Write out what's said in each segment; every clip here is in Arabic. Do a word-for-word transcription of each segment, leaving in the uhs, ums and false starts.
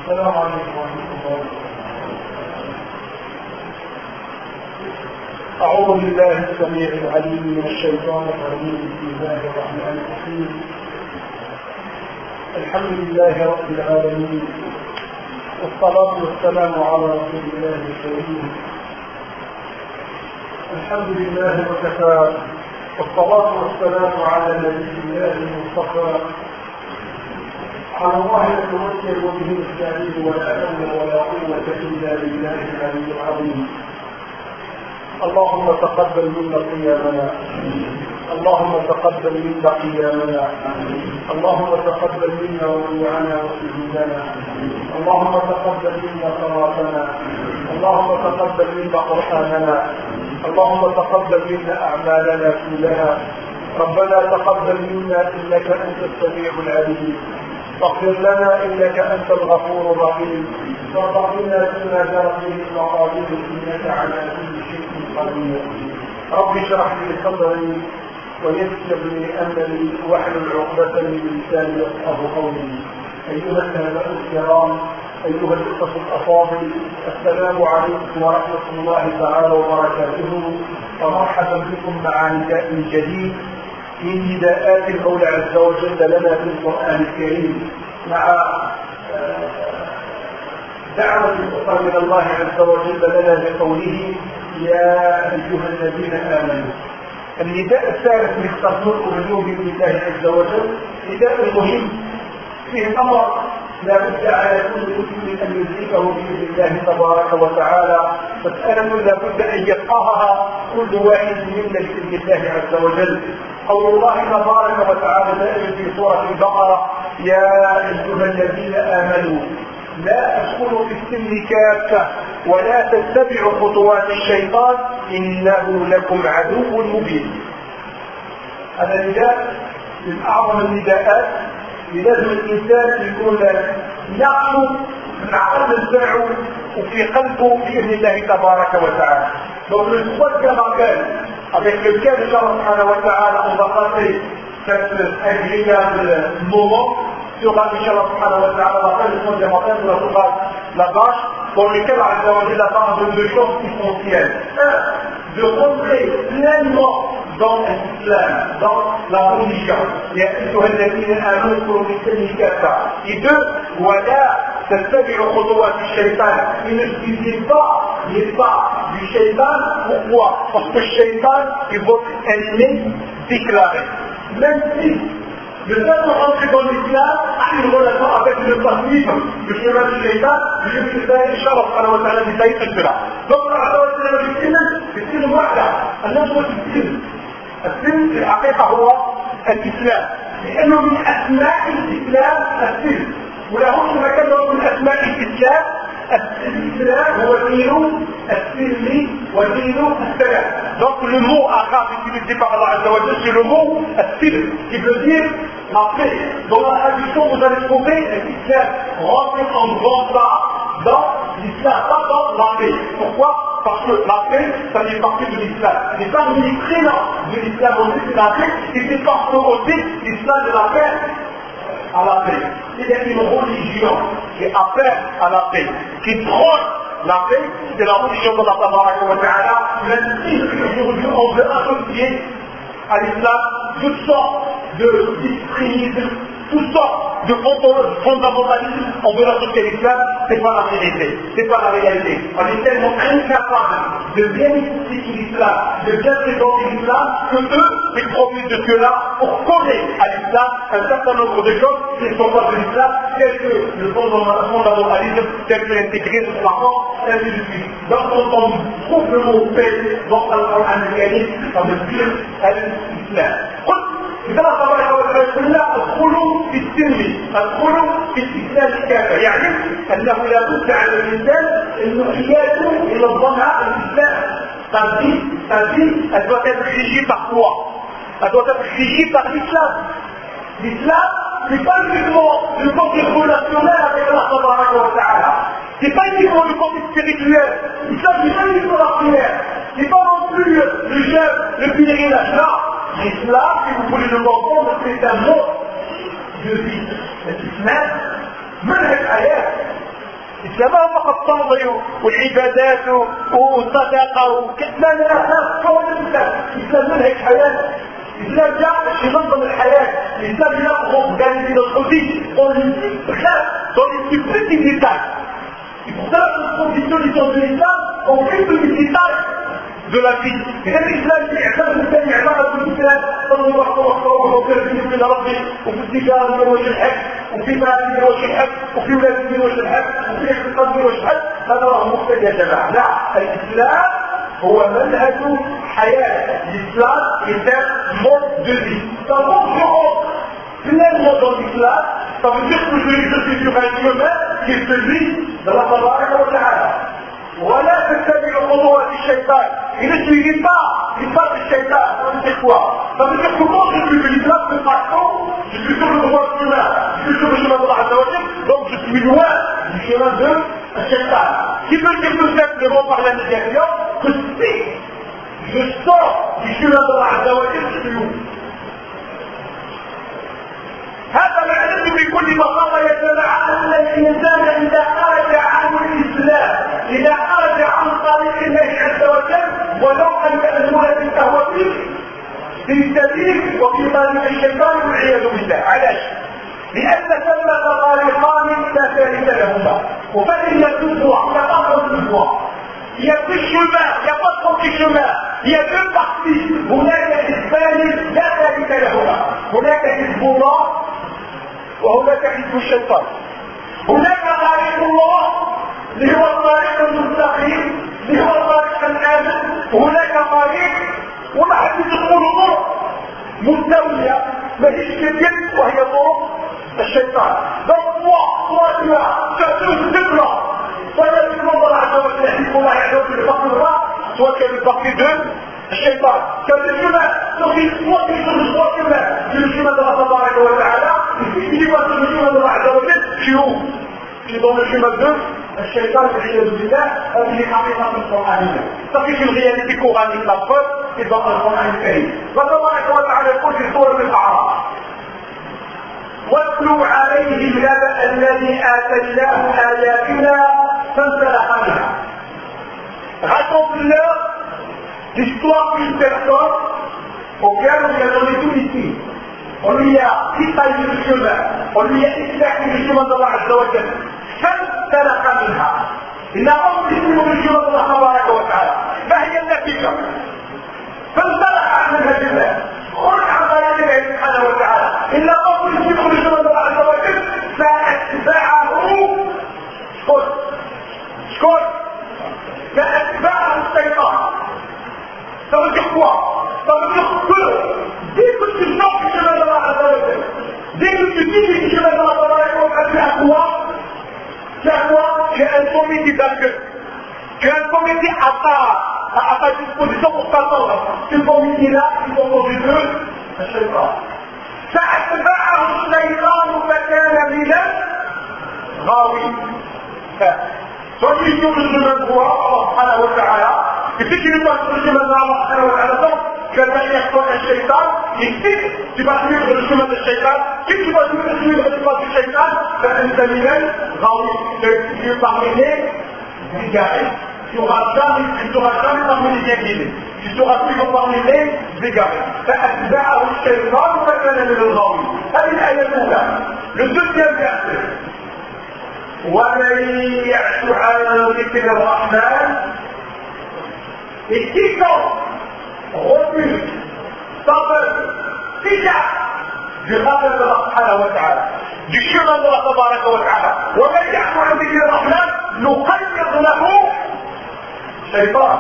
السلام عليكم ورحمة الله وبركاته. أعوذ بالله السميع العليم من الشيطان الرجيم. بسم الله الرحمن الرحيم. الحمد لله رب العالمين، والصلاة والسلام على رسول الله الكريم. الحمد لله وكفى، والصلاة والسلام على نبي الله المصطفى. على الله نتوكل وبه نستعين، ولا حول ولا قوة إلا بالله العلي العظيم. اللهم تقبل منا قيامنا، اللهم تقبل منا قيامنا، اللهم تقبل منا ركوعنا وسجودنا، اللهم تقبل منا صلاتنا، اللهم تقبل منا قرآننا، اللهم تقبل منا أعمالنا كلها. ربنا تقبل منا إنك أنت السميع العليم، واغفر لنا إنك أنت الغفور الرحيم، وارحمنا بما جرت به المقادير إنك على كل شيء قدير. رب اشرح لي صدري ويسر لي أمري واحلل عقدة من لساني يفقهوا قولي. أيها الآباء الكرام، أيها الأخوة الأفاضل، السلام عليكم ورحمة الله تعالى وبركاته، ومرحبا بكم مع نداء جديد من نداءات المولى عز وجل لنا في القرآن الكريم، مع دعوة أخرى من الله عز وجل لنا بقوله يا أيها الذين آمنوا. النداء الثالث اللي اخترناه اليوم بإذن الله عز وجل نداء مهم فيه أمر لا بد على كل مسلم أن يدركه بإذن الله تبارك وتعالى، مسألة لا بد أن يفقهها كل واحد منا بإذن الله عز وجل. قول الله تبارك وتعالى دائما في سورة البقرة يا أيها الذين آمنوا لا تدخلوا في السن كافة ولا تتبعوا خطوات الشيطان إنه لكم عدو مبين. هذا نداء من أعظم النداءات. لازم الإنسان يكون نقصه من عقل الزرع وفي قلبه بإذن الله تبارك وتعالى. Donc le troisième appel avec lequel Allah subhanahu wa ta'ala on va passer cet agréable moment sera Inch'Allah subhanahu wa ta'ala la fin du troisième appel de la sourate la vache, pour lequel Allah a parlé de deux choses essentielles. Un, de rentrer pleinement dans l'islam, dans la religion. Et deux, voilà, تتبعوا خطوات الشيطان. Il ne suffit pas les pas du shaitan. Pourquoi? Parce que le shaitan est votre ennemi déclaré. Même si le fait de rentrer dans l'islam a une relation avec le passif, le chemin du shaitan, je vais vous dire, Inch'Allah, subhanahu wa ta'ala, détailler tout cela. Donc, Allah subhanahu wa ta'ala, c'est une wahda, الناس والسلم. السلم في الحقيقة هو الإسلام، لأنه من أسماء الإسلام السلم، وله مكان من أسماء الإسلام. الإسلام هو دين السلم ودين السلام. Donc le mot arabe utilisé par Allah Azza wa Jalla, c'est le mot السلم, qui veut dire la paix. Dans la traduction, vous allez trouver l'islam rentré en grand part dans l'islam, pas dans la paix. Pourquoi? Parce que la paix, ça fait partie de l'islam. C'est parmi les prénoms de l'islam aussi, c'est la paix, et c'est parce que aussi l'islam de la paix à la paix. Il y a une religion qui appelle à la paix, qui prône la paix, c'est la religion de Allah wa ta'ala. Même si aujourd'hui on veut associer à l'islam toutes sortes de discriminations, toutes sortes de fondamentalisme, on veut l'associer à l'islam, c'est pas la vérité, c'est pas la réalité. On est tellement incapable de bien expliquer l'islam, de bien présenter l'islam, que eux, ils profitent de cela pour coller à l'islam un certain nombre de choses qui ne sont pas de l'islam, telles que le fondamentalisme, telles que l'intégrisme, la force, ainsi de suite. Donc quand on trouve le mot paix dans le Coran al-Karim, ça veut dire l'islam. إذا تبارك وتعالى ادخلوا في السلم، ادخلوا في الإسلام كافة، يعني أنه لا بد على الإنسان أنه حياته ينظمها الإسلام. Sa vie, sa vie, elle doit être régie par quoi? Elle doit être régie par l'islam. L'islam, c'est pas uniquement le côté relationnel avec Allah tabaraka wa ta'ala. C'est pas uniquement le côté spirituel. L'islam, c'est pas uniquement la prière. C'est pas non plus le jeûne, le pèlerinage. Là, l'islam, si vous voulez le comprendre, c'est un mot de vie. L'islam, منهج آيات الإسلام هو فقط التنظيم والعبادات والصداقة لا لا لا هو الإسلام. الإسلام منهج حياة. الإسلام جاء باش ينظم الحياة. الإسلام يأخذ جانب الخطي politique clair dans les plus petits détails. C'est pour ça que les conditions de l'Islam ont plus petits détails de la vie. إذا الإسلام يعتمد الثاني عبارة عن الإسلام صلى الله عليه وسلم وفي الدين من ربي وفي التجارة من وجه الحج وفي مال من وجه الحج وفي ولاد من وجه الحج وفي اقتصاد من وجه الحج. هذا هو مختلف يا جماعة. لا، الإسلام هو منهج حياة. الإسلام est un mode de vie. C'est un mode de vie. Pleinement dans l'islam, ça veut dire que je suis sur un chemin qui est celui de la tabaraka wa ta'ala. ولا تتبعوا خطوات الشيطان. Il ne suivit pas les pas du shaitan. C'est quoi? Ça veut dire que moi je suis de l'islam de façon, je suis sur le droit chemin, je suis sur le chemin de Allah Azza wa Jalla, donc je suis loin du chemin de shaitan. Qui veut dire tout simplement par la négation que si je sors du chemin de Allah Azza wa Jalla, je suis où? هذا معناه بكل بساطة يا جماعة أن الإنسان إذا خرج عن الإسلام، إذا خرج عن طريق الله عز وجل ولو أن المولد فهو فيه في السبيل وفي طريق الشيطان والعياذ بالله. علاش؟ لأن ثمة طريقان لا ثالث لهما وفإن يكون يقاطع الإخوة. Il y a plus de chemin, il n'y a pas de petit chemin, il y a deux parties. هناك حزبان لا ثالث لهما، هناك حزب الله وهناك حزب الشيطان. هناك طريق الله اللي هو الطريق المستقيم اللي هو الطريق الآمن، وهناك طريق وما حد يدخل طرق مستوية ماهيش كبير وهي طرق الشيطان. donc moi toi tu as tu as tous deux plans. soit il y a le monde Allah Azza wa Jalla qui Allah Azza wa Jalla partie droit, soit qu'il y a le partie de الشيطان. كان الشمال تخيل وقت يخرج وقت الشمال في الشمال الله تبارك وتعالى في وقت الشمال الله عز وجل شيوخ في ضمن الشمال ده الشيطان والعياذ بالله. هذه حقيقة القرآنية تقي في الغيانة القرآنية الأفضل في ضمن القرآن الكريم. فتبارك وتعالى يقول في سورة الأعراف واتلو عليهم نبأ الذي آتيناه آياتنا فانسلخ منها. raconte-leur l'histoire d'une personne auquel on lui a donné tout ici. On lui a détaillé le chemin, on lui a expliqué le chemin d'Allah Azza wa Jalla. فانسلخ منها. إن أمر اسمه الشمال الله تبارك وتعالى. فهي النتيجة. فانسلخ منها الجبال. خرج عن طريق الله سبحانه وتعالى. إن أمر اسمه الشمال الله عز وجل فأتبعه شكون؟ شكون؟ فأتبعه الشيطان. Ça veut dire quoi? Ça veut dire que dès que tu sors du chemin de Allah Azza wa Jalla, dès que tu dis du chemin de Allah Azza wa Jalla, tu as quoi? Tu as quoi? Tu as un comité d'accueil. Tu as un comité à ta, à ta disposition pour t'attendre. Ce comité-là, ils sont composés de الشيطان. فأتبعه الشيطان فكان من الغاوين. celui qui ouvre le chemin de droit, Allah subhanahu wa ta'ala, et si tu ne passes pas le chemin de Allah subhanahu wa ta'ala, donc tu vas derrière toi un shaitan, et si tu vas suivre le chemin de shaitan, si tu vas suivre le chemin du shaitan, ben un terminal, tu es parmi les égarés, tu n'auras jamais, tu seras jamais parmi les bien guidés, tu seras toujours parmi les égarés. فأتبعه الشيطان فكان من الغاوين. هذه الآية الأولى. Le deuxième verset. ومن يعش عن ذكر الرحمن et quiconque refuse, s'empêche, s'écarte du rappel de Allah subhanahu wa ta'ala, du chemin de Allah tabaraka wa ta'ala. ومن يعش عن ذكر الرحمن نقيض له شيطان.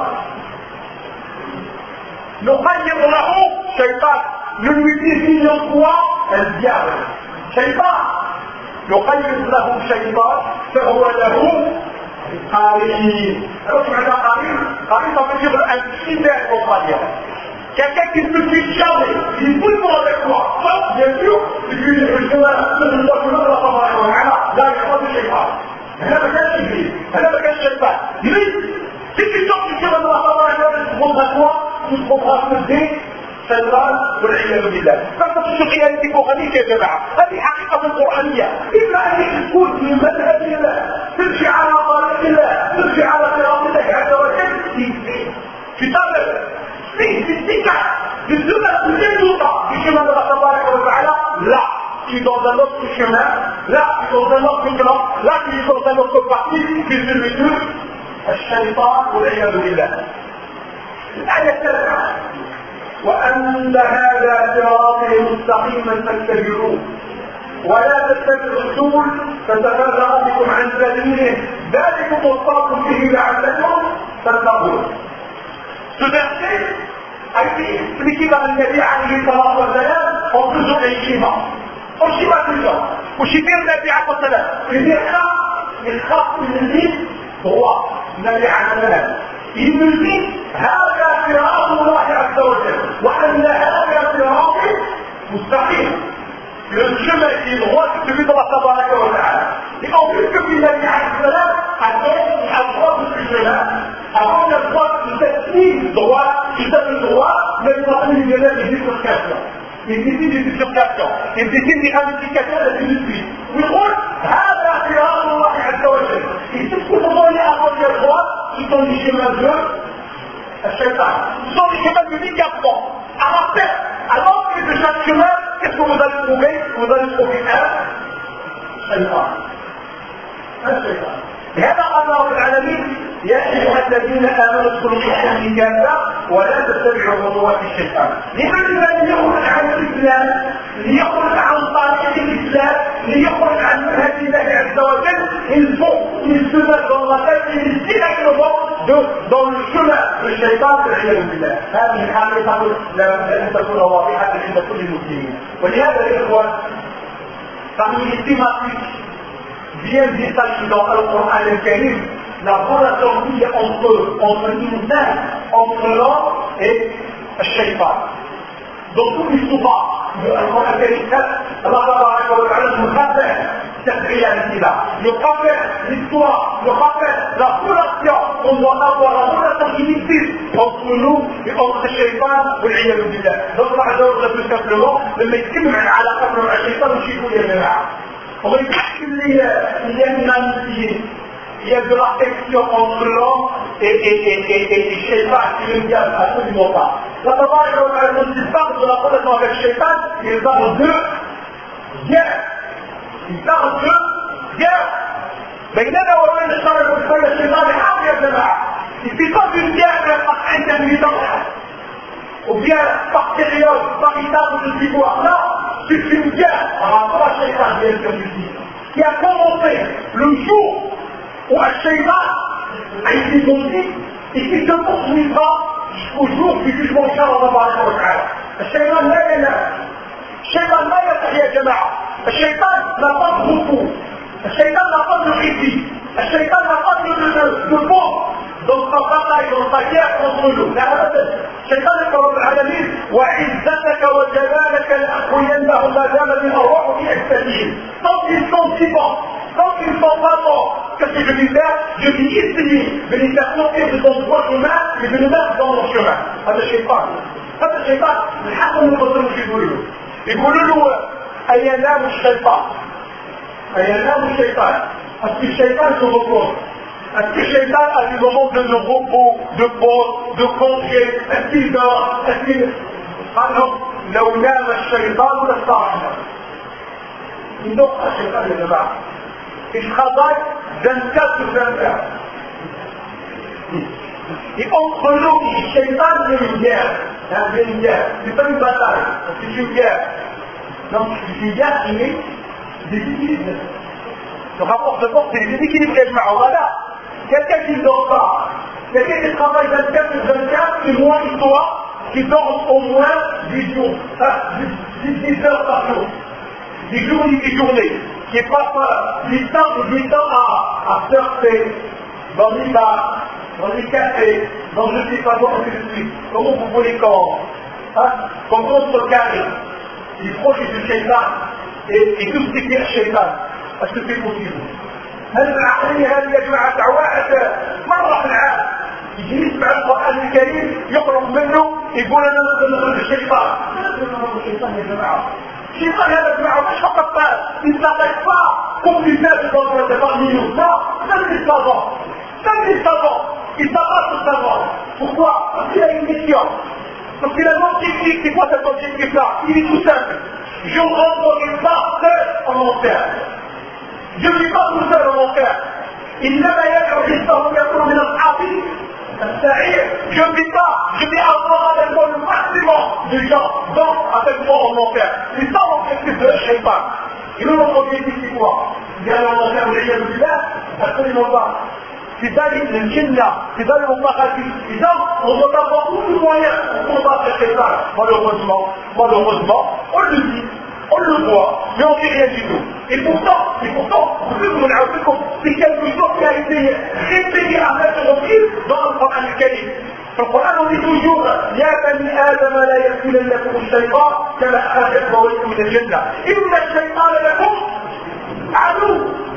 نقيض له شيطان. Nous lui désignons quoi? Un diable. شيطان. يقيد له شيطان فهو له قرين. alors tu as قرين قرين ça veut dire un fidèle compagnon, quelqu'un qui ne te suit jamais, il est tout le temps avec toi, sauf bien sûr si tu es le chemin de Allah subhanahu wa ta'ala. là il n'y a pas de shaitan, هذا ما كانش فيه، هذا ما كانش شيطان. mais si tu sors du chemin de Allah subhanahu wa ta'ala, tu te prendras quoi? tu te prendras ce dé الشيطان والعياذ بالله. فقط في القيادة القرآنية يا جماعة، هذه حقيقة قرآنية. إما أن تكون في منهج الله تمشي على autre chemin, là ils sont dans un autre plan, là ils sont dans un autre parti, puis celui d'eux, الشيطان والعياذ بالله. الآية التاسعة وأن هذا صراطي مستقيما فاتبعوه ولا تتبعوا السبل فتفرق بكم عن سبيله ذلكم وصاكم به لعلكم تتقون. Ce verset a été expliqué par le Nabi alayhi salatu wa salam en plusieurs schémas. En schéma plusieurs. وشبير النبي عليه الصلاة والسلام. Il يخاف من الدين droit. النبي عليه الصلاة والسلام. Il nous dit هذا صراط الله عز وجل وأن هذا صراطي مستقيم. Le chemin qui est droit, c'est celui d'Allah tabaraka wa ta'ala. Et en plus que le Nabi alayhi salam a donné à droite de ce chemin, avant la droite de cette ligne droite, qui s'appelle droit, mais il a mis des bifurcations. Il décide des bifurcations. Il décide des ramifications et ainsi de suite. ويقول هذا صراط الله عز وجل. Et tout ce que vous voyez avant la droite, ce sont des chemins de الشيطان. Ce sont des chemins de l'égarement. À la tête, à l'entrée de chaque chemin, qu'est-ce que vous allez trouver? Vous allez trouver un شيطان. un شيطان. هذا قال رب العالمين يا ايها الذين امنوا ادخلوا في السلم كافه ولا تتبعوا خطوات الشيطان. لماذا ليخرج عن الاسلام؟ ليخرج عن طريق الاسلام، ليخرج عن منهج الله عز وجل. Il faut qu'il se mette dans la tête et il directement dans le chemin du shaitan والعياذ بالله. هذه الحقيقه لن تكون واضحه عند كل المسلمين. ولهذا يا اخوان parmi les thématiques bien détaillé dans le Coran al-Karim, la relation qu'il y a entre, entre l'insan, entre l'homme et le shaitan. Dans tous les sourates du Coran al-Karim, Allah nous rappelle cette réalité-là. Nous rappelle l'histoire, nous rappelle la relation qu'on doit avoir, la relation qui existe entre nous et entre le shaitan والعياذ بالله. Donc Allah Azza wa Jalla tout simplement, لما يتكلم عن علاقتنا مع الشيطان وشيكوا يا جماعة. On va dire qu'il y a une amitié, il y a de l'affection entre l'homme et, et, et, et, et, et Shaitan qui ne vient absolument pas. La parole quand il parle de la relation avec Shaitan, il parle de guerre. Il parle de guerre. بيننا وبين الشر والخير الشيطان حق يا جماعة. Il ne fait pas d'une guerre par intermittence ou bien par période, par étape de pouvoir. Non. C'est une guerre par rapport à Shaitan, bien sûr, qui a commencé le jour où un Shaitan a été conduit et qui se poursuivra jusqu'au jour du jugement de Allah tabaraka wa ta'ala. الشيطان لا ينام. الشيطان لا يصح يا جماعة. الشيطان n'a pas de repos. الشيطان n'a pas de répit. الشيطان n'a pas de, de, de pause. Donc sa bataille, dans sa guerre contre nous. الشيطان رب العالمين وعزتك وجلالك لأقوينهم ما دام من الروح في أجسادهم. Tant qu'ils sont vivants, tant qu'ils sont pas morts, qu'est-ce que je vais faire? Je vais essayer de les faire sortir de son droit chemin et de les mettre dans mon chemin. هذا الشيطان. هذا الشيطان الحق من الرسول يقولوا له. يقولوا له أينام الشيطان. أينام الشيطان. Est-ce que le shaitan se repose? Est-ce que le shaitan a des moments de repos, de pause, de congé? Est-ce qu'il dort? Est-ce qu'il... Ah non, لو نام الشيطان لاستراحنا. Il dort pas le shaitan, les gars. Il travaille vingt-quatre sur vingt-quatre. Et entre nous et le shaitan, il y a une guerre. Il y a une guerre. C'est pas une bataille, c'est une guerre. Donc, c'est une guerre qui est décisive. Le rapport de force, c'est déséquilibré. Voilà. Quelqu'un qui ne dort pas, quelqu'un qui travaille vingt-quatre sur vingt-quatre, c'est moins que toi, qui dort au moins dix jours, dix heures par jour, dix jours et dix journées, qui est pas huit ans ou huit ans à, à surfer dans les bars, dans les cafés, dans je ne sais pas quoi, ainsi de suite. Comment vous voulez qu'on, hein, qu'on contrecarre les projets du shaitan et, et tout ce qui est shaitan? Est-ce que c'est possible? هل العقلية هذه يا جماعة واحد مرة في العام يجي يسمع القرآن الكريم يقرب منه يقول أنا نخرج الشيطان. الشيطان يا جماعة. الشيطان هذا يا جماعة مش فقط il s'attaque pas comme du peuple dans le parmi nous. Non, même les savants. Même les savants. Il s'abat sur savoir. Pourquoi? Parce qu'il a une mission. Parce que la non technique, c'est quoi cet objectif-là? Il est tout simple. Je ne rentre pas seul en enfer. Je ne suis pas tout seul en enfer. إنما يدعو حزبه يكون من أصحاب السعير. Je ne dis pas, je dis avoir avec moi le maximum de gens d'entre avec moi en enfer. C'est ça l'objectif de la shaitan. Et nous, notre objectif, c'est quoi? D'aller en enfer ou les gens du là? Absolument pas. C'est d'aller le Jannah, c'est d'aller au paradis. Et donc, on doit avoir tous les moyens pour combattre la shaitan. Malheureusement, malheureusement, on le dit. On le voit, mais on ne fait rien du tout. Et pourtant, et pourtant, c'est quelque chose qui a été répété à cette reprise dans le Coran al-Karim. Dans le Coran, on dit toujours يا بني آدم لا يفتننكم الشيطان كما أخرج إبراهيم من الجنة إن الشيطان لكم عدو.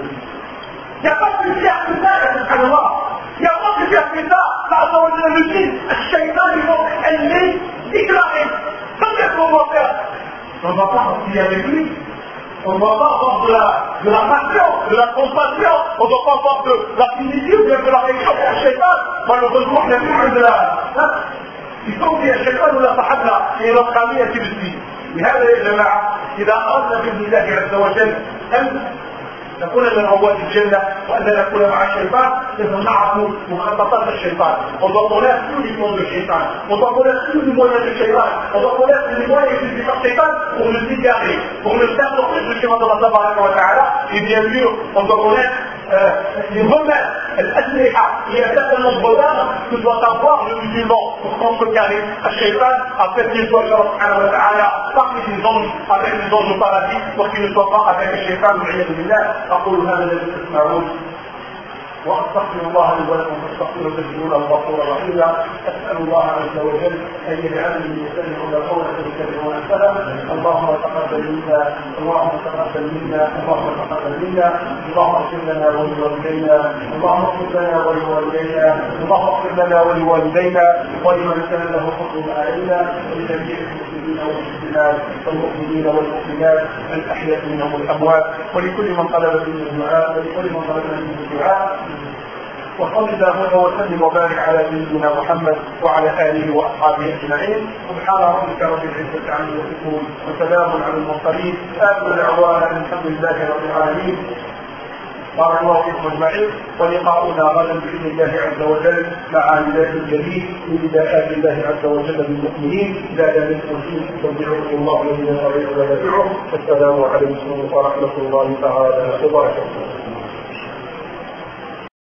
Il n'y a pas plus clair que ça, subhanallah. Il n'y a pas plus clair que ça. Par rapport à le dit, le shaitan, ils vont ennemi déclaré. Qu'est-ce qu'on va faire? On ne va pas continuer avec lui, on ne va pas avoir de la, de la passion, de la compassion, on ne va pas avoir de la finitude, ou bien de la réaction pour le shaitan. Malheureusement, il n'y a plus que de la... Hein? Il faut qu'il y ait shaitan ou la sahaba, et notre ami a dit aussi. لهذا يا جماعة إذا أردنا بإذن الله عز وجل أن نكون من رواد الجنة وأن نكون مع الشيطان لازم نعرف مخططات الشيطان. On doit connaître tous les moyens du shaitan. On doit connaître tous les moyens du shaitan. On doit connaître les moyens utilisés par le shaitan pour le s'égarer, pour le faire sortir du chemin de Allah tabaraka wa ta'ala. Et bien sûr, on doit connaître euh, les remèdes, l'asliha. Il y a certains nombres d'armes que doit avoir le musulman pour contrecarrer le shaitan afin qu'il soit Allah subhanahu wa ta'ala parmi les anges, avec les anges au paradis, pour qu'il ne soit pas avec le shaitan. أقول هذا الذي تسمعون وأستغفر الله لي ولكم فاستغفروا تجدونه غفورا رحيما. أسأل الله عز وجل أن يجعلني يستمعون القول فيتبعون السلام. اللهم تقبل منا اللهم تقبل منا اللهم تقبل منا اللهم اغفر لنا ولوالدينا اللهم اغفر لنا ولوالدينا اللهم اغفر لنا ولوالدينا ولمن كان له فضل علينا ولجميع المسلمين والمسلمات والمؤمنين والمؤمنات الأحياء منهم والأموات ولكل من طلب منه الدعاء ولكل من طلب منه الدعاء. وصل اللهم وسلم وبارك على سيدنا محمد وعلى اله واصحابه اجمعين. سبحان ربك رب العزه عما يصفون وسلام على المرسلين. اخر دعوانا الحمد لله رب العالمين. بارك الله فيكم اجمعين. ولقاؤنا غدا باذن الله عز وجل مع نداء جديد من نداءات الله عز وجل بالمؤمنين. لا ذلك الدين تودعكم الله الذين لا يضيع ودائعه. السلام عليكم ورحمه الله تعالى وبركاته.